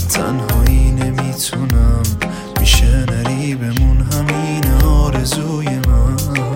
تنهایی نمیتونم، میشه نری بمون، همین آرزوی من.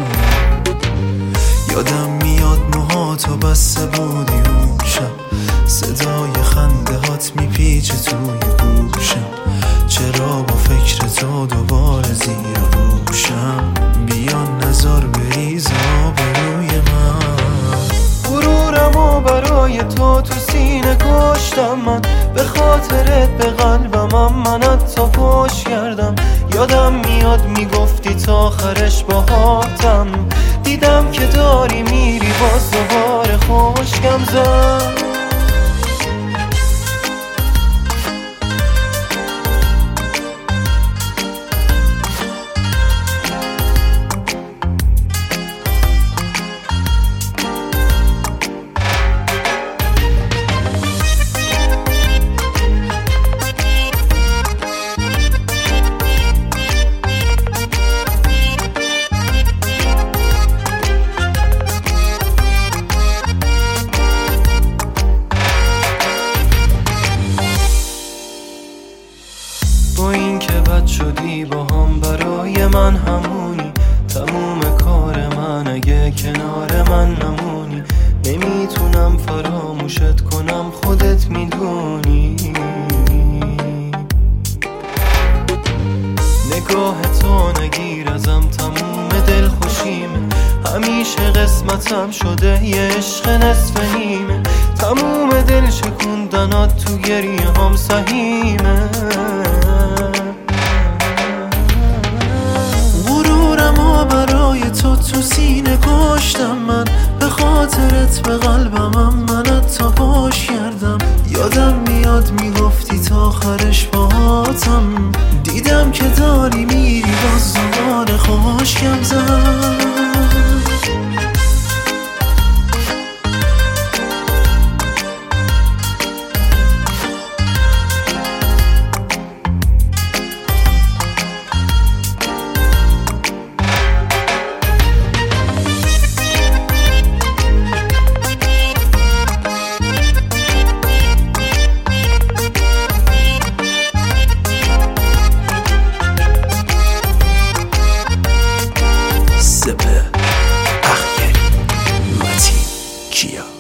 یادم میاد موهاتو بسته بودی اون شب، صدای خنده هات میپیچه توی گوشم. چرا با فکر تو دوباره زیر روشم؟ بیان نزار بریز آبروی من. غرورمو برای تو سینه کشتم من، به خاطرت به قلبم من حتی پشت کردم. یادم میاد میگفتی تا آخرش باهاتم، دیدم که داری میری باز دوباره خوشگم زد. با این که بد شدی با هم برای من همونی، تموم کار من اگه کنار من نمونی. نمیتونم فراموشت کنم، خودت میدونی. نگاه تو نگیر ازم تموم دل خوشیمه، همیشه قسمتم شده یه عشق نصف نیمه. تموم دل شکوندنات تو گریه هم سهیمه. غرورمو برای تو سینه کشتم من، به خاطرت به قلبم من حتی پشت کردم. یادم میاد میگفتی تا آخرش باهاتم، دیدم که داری میری باز دوباره خوشگم زد. سپه اخیری متین کیا